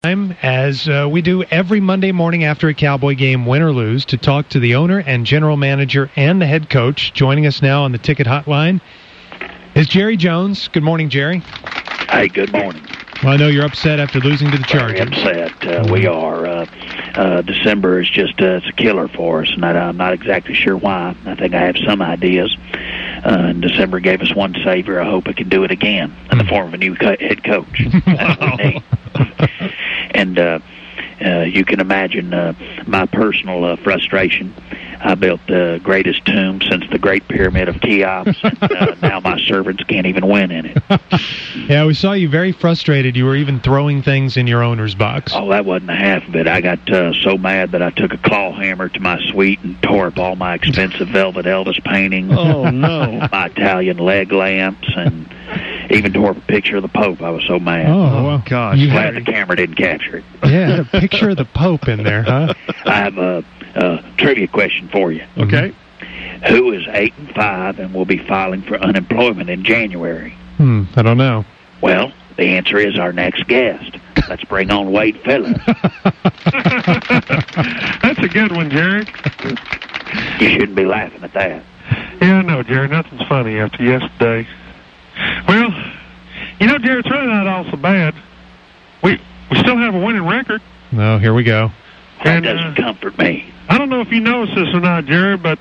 time, as we do every Monday morning after a Cowboy game, win or lose, to talk to the owner and general manager and the head coach. Joining us now on the ticket hotline is Jerry Jones. Good morning, Jerry. Hey, good morning. Well, I know you're upset after losing to the Chargers. Very upset. We are. December is just it's a killer for us, and I'm not exactly sure why. I think I have some ideas. And December gave us one savior. I hope it can do it again in the form of a new head coach. That's what we need. And you can imagine my personal frustration. I built the greatest tomb since the Great Pyramid of Cheops, and now my servants can't even win in it. Yeah, we saw you very frustrated. You were even throwing things in your owner's box. Oh, that wasn't the half of it. I got so mad that I took a claw hammer to my suite and tore up all my expensive Velvet Elvis paintings. Oh, no. My Italian leg lamps, and even tore up a picture of the Pope. I was so mad. Oh, well, gosh. Glad the camera didn't capture it. Yeah, a picture of the Pope in there, huh? I have a trivia question for you. Okay. Who is 8-5 and will be filing for unemployment in January? I don't know. Well, the answer is our next guest. Let's bring on Wade Phillips. That's a good one, Jerry. You shouldn't be laughing at that. Yeah, no, Jerry, nothing's funny after yesterday. Well, you know, Jerry, it's really not all so bad. We still have a winning record. No, here we go. That doesn't comfort me. I don't know if you noticed this or not, Jerry, but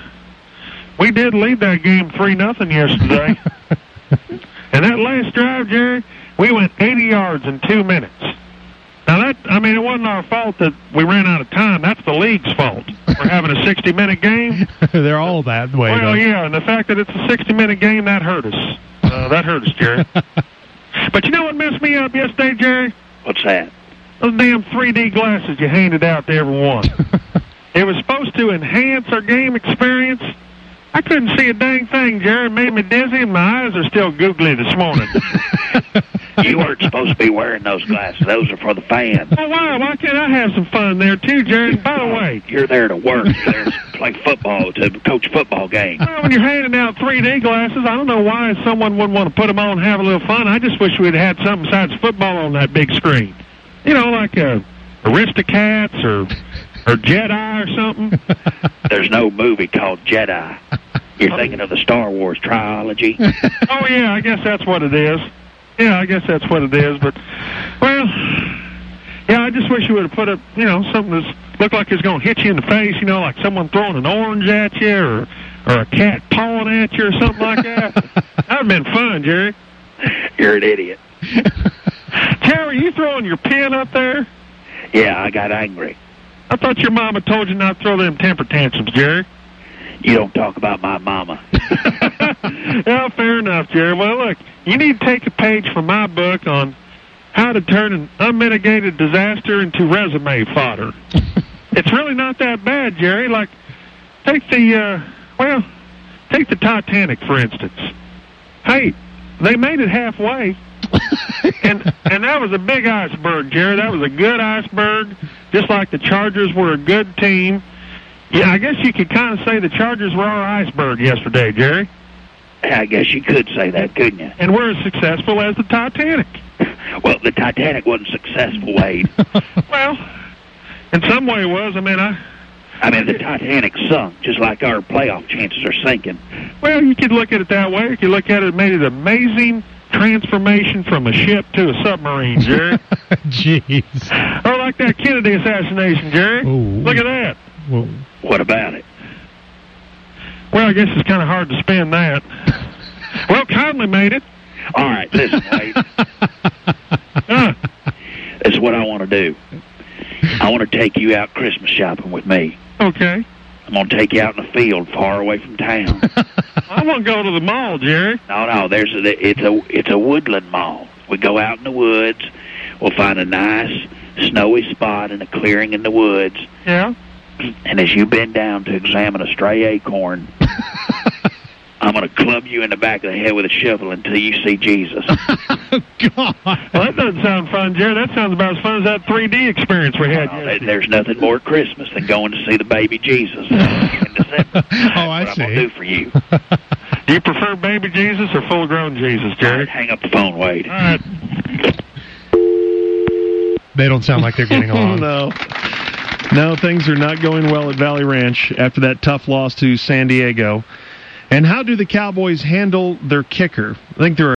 we did lead that game 3-0 yesterday. And that last drive, Jerry, we went 80 yards in 2 minutes. Now, it wasn't our fault that we ran out of time. That's the league's fault. We're having a 60-minute game. They're all that way. Well, yeah, and the fact that it's a 60-minute game, that hurt us. That hurt us, Jerry. But you know what messed me up yesterday, Jerry? What's that? Those damn 3D glasses you handed out to everyone. It was supposed to enhance our game experience. I couldn't see a dang thing, Jerry. It made me dizzy, and my eyes are still googly this morning. You weren't supposed to be wearing those glasses. Those are for the fans. Well, why can't I have some fun there, too, Jerry? And by the way, you're there to work. You're there to play football, to coach football games. Well, when you're handing out 3D glasses, I don't know why someone wouldn't want to put them on and have a little fun. I just wish we'd had something besides football on that big screen. You know, like Aristocats or Jedi or something. There's no movie called Jedi. You're thinking of the Star Wars trilogy? Oh, yeah, I guess that's what it is. Yeah, I guess that's what it is. But, well, yeah, I just wish you would have put up, something that looked like it's going to hit you in the face, like someone throwing an orange at you or a cat pawing at you or something like that. That would have been fun, Jerry. You're an idiot. Jerry, you throwing your pen up there? Yeah, I got angry. I thought your mama told you not to throw them temper tantrums, Jerry. You don't talk about my mama. Well, fair enough, Jerry. Well, look, you need to take a page from my book on how to turn an unmitigated disaster into resume fodder. It's really not that bad, Jerry. Like, take the Titanic, for instance. Hey, they made it halfway. and that was a big iceberg, Jerry. That was a good iceberg, just like the Chargers were a good team. Yeah, I guess you could kind of say the Chargers were our iceberg yesterday, Jerry. I guess you could say that, couldn't you? And we're as successful as the Titanic. Well, the Titanic wasn't successful, Wade. Well, in some way it was. I mean, the Titanic sunk, just like our playoff chances are sinking. Well, you could look at it that way. You could look at it made an amazing transformation from a ship to a submarine, Jerry. Jeez. Or like that Kennedy assassination, Jerry. Ooh. Look at that. Whoa. What about it? Well, I guess it's kind of hard to spin that. Well, Conley made it. All right, listen, Wade. This is what I want to do. I want to take you out Christmas shopping with me. Okay. I'm going to take you out in the field far away from town. I want to go to the mall, Jerry. No, it's a woodland mall. We go out in the woods. We'll find a nice snowy spot in a clearing in the woods. Yeah. And as you bend down to examine a stray acorn, I'm going to club you in the back of the head with a shovel until you see Jesus. God. Well, that doesn't sound fun, Jerry. That sounds about as fun as that 3D experience we had yesterday. There's nothing more Christmas than going to see the baby Jesus in December. Oh, I see. What I'm going to do for you. Do you prefer baby Jesus or full-grown Jesus, Jerry? Hang up the phone, Wade. All right. they don't sound like they're getting along. No, things are not going well at Valley Ranch after that tough loss to San Diego. And how do the Cowboys handle their kicker? I think there are